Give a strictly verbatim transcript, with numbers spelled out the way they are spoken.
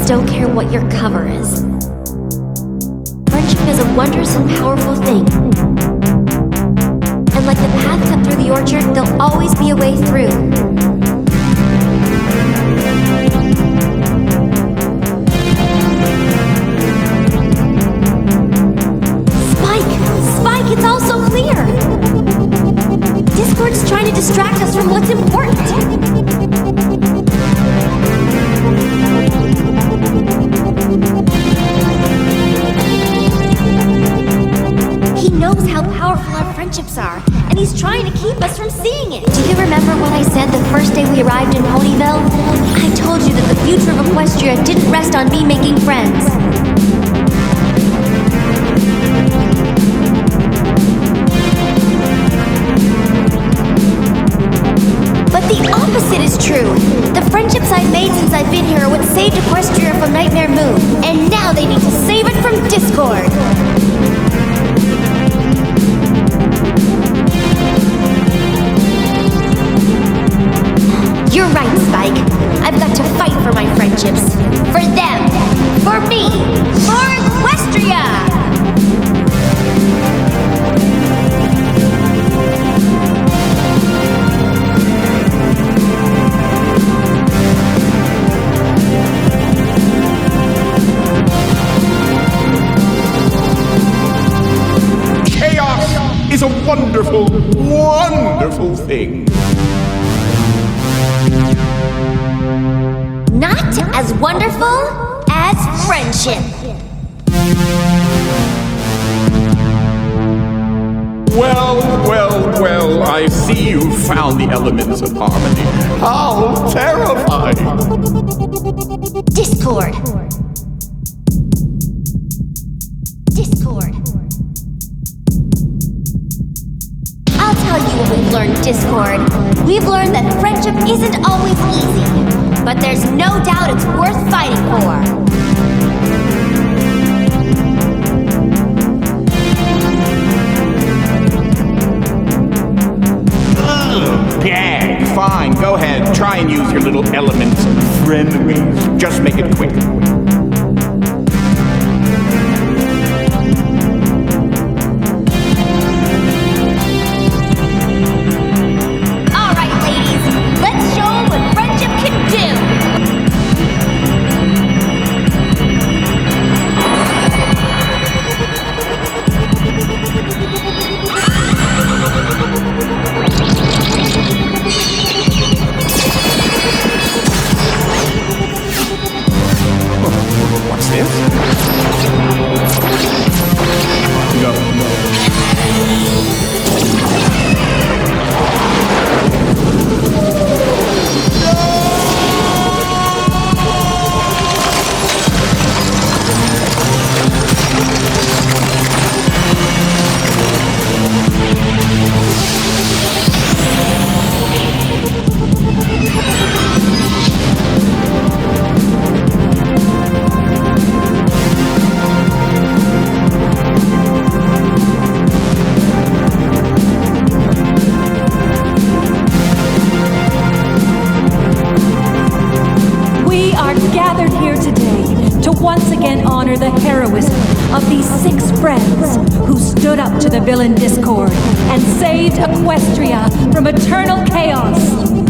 don't care what your cover is. Friendship is a wondrous and powerful thing. And like the path cut through the orchard, there'll always be a way through. Spike! Spike, it's all so clear! Discord's trying to distract us from what's important. He knows how powerful our friendships are, and he's trying to keep us from seeing it. Do you remember what I said the first day we arrived in Ponyville? I told you that the future of Equestria didn't rest on me making friends. But the opposite is true. The friendships I've made since I've been here are what saved Equestria from Nightmare Moon, and now they need to save it from Discord. You're right, Spike. I've got to fight for my friendships. For them. For me. For Equestria! Chaos is a wonderful, wonderful thing. Not as wonderful as friendship. Well, well, well, I see you found the elements of harmony. How terrifying! Discord. Discord. I'll tell you what we've learned, Discord. We've learned that friendship isn't always easy, but there's no doubt it's worth fighting for. Yeah, fine, go ahead. Try and use your little elements of frenemies. Just make it quick. All right, ladies. Let's show 'em what friendship can do. What's this? No, no. We are gathered here today to once again honor the heroism of these six friends who stood up to the villain Discord and saved Equestria from eternal chaos.